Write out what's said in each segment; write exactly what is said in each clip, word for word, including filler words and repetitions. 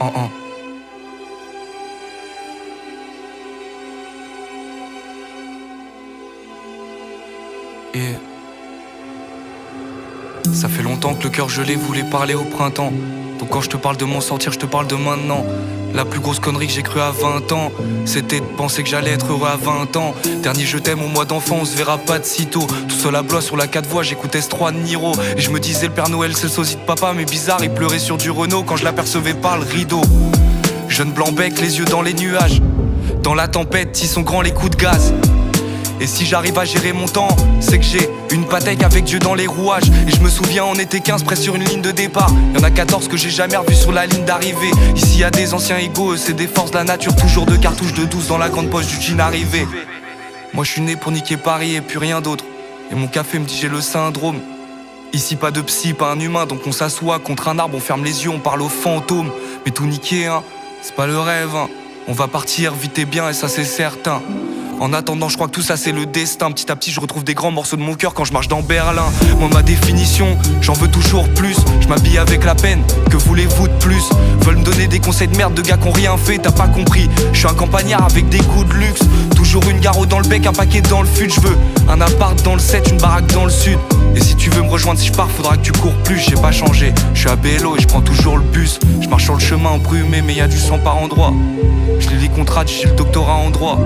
un un. Et ça fait longtemps que le cœur gelé voulait parler au printemps. Donc quand je te parle de m'en sortir, je te parle de maintenant. La plus grosse connerie que j'ai cru à vingt ans, c'était de penser que j'allais être heureux à vingt ans. Dernier je t'aime au mois d'enfant, on se verra pas de sitôt. Tout seul à Blois sur la quatre voies, j'écoutais S trois de Niro. Et je me disais le Père Noël c'est le sosie de papa. Mais bizarre, il pleurait sur du Renault quand je l'apercevais par le rideau. Jeune blanc-bec, les yeux dans les nuages. Dans la tempête, ils sont grands les coups de gaz. Et si j'arrive à gérer mon temps, c'est que j'ai une Patek avec Dieu dans les rouages. Et je me souviens, on était quinze près sur une ligne de départ. Y'en a quatorze que j'ai jamais revu sur la ligne d'arrivée. Ici y'a des anciens égaux, c'est des forces de la nature. Toujours deux cartouches de douze dans la grande poche du jean arrivé. Moi je suis né pour niquer Paris et plus rien d'autre. Et mon café me dit j'ai le syndrome. Ici pas de psy, pas un humain. Donc on s'assoit contre un arbre, on ferme les yeux, on parle aux fantômes. Mais tout niquer hein, c'est pas le rêve hein. On va partir vite et bien et ça c'est certain. En attendant, je crois que tout ça c'est le destin. Petit à petit, je retrouve des grands morceaux de mon cœur quand je marche dans Berlin. Moi, ma définition, j'en veux toujours plus. Je m'habille avec la peine, que voulez-vous de plus? Veulent me donner des conseils de merde de gars qui ont rien fait, t'as pas compris. Je suis un campagnard avec des goûts de luxe. Toujours une garrot dans le bec, un paquet dans le fut. Je veux un appart dans le sept, une baraque dans le sud. Et si tu veux me rejoindre si je pars, faudra que tu cours plus. J'ai pas changé, je suis à Bélo et je prends toujours le bus. Je marche sur le chemin embrumé, mais y a du sang par endroit. Je lis les contrats, j'ai le doctorat en droit.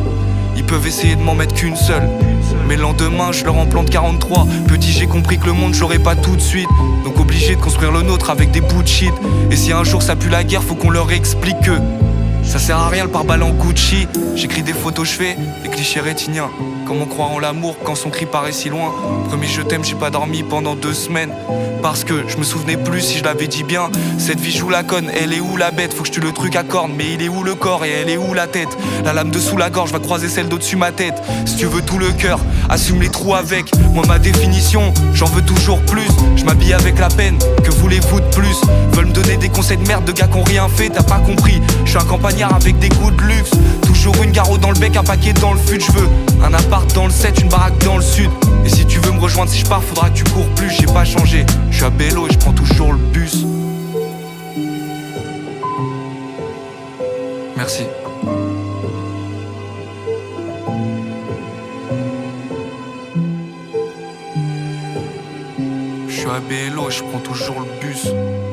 Ils peuvent essayer de m'en mettre qu'une seule, mais le lendemain je leur en plante quarante-trois. Petit j'ai compris que le monde j'aurais pas tout de suite. Donc obligé de construire le nôtre avec des bouts de shit. Et si un jour ça pue la guerre, faut qu'on leur explique que ça sert à rien le pare-balles en Gucci. J'écris des photos, je fais des clichés rétiniens. Comment croire en l'amour quand son cri paraît si loin? Premier je t'aime, j'ai pas dormi pendant deux semaines. Parce que je me souvenais plus si je l'avais dit bien. Cette vie joue la conne, elle est où la bête? Faut que je tue le truc à cornes, mais il est où le corps et elle est où la tête? La lame dessous la gorge va croiser celle d'au-dessus ma tête. Si tu veux tout le cœur, assume les trous avec. Moi ma définition, j'en veux toujours plus. Je m'habille avec la peine, que voulez-vous de plus? Veulent me donner des conseils de merde de gars qui ont rien fait, t'as pas compris. Je suis un campagnard avec des goûts de luxe. Toujours une garrot dans le bec, un paquet dans le fut. Je veux un appart dans le sept, une baraque dans le sud. Et si tu veux me rejoindre si je pars, faudra que tu cours plus. J'ai pas changé, je suis à Bélo et je prends toujours le bus. Merci. Je suis à Bélo et je prends toujours le bus.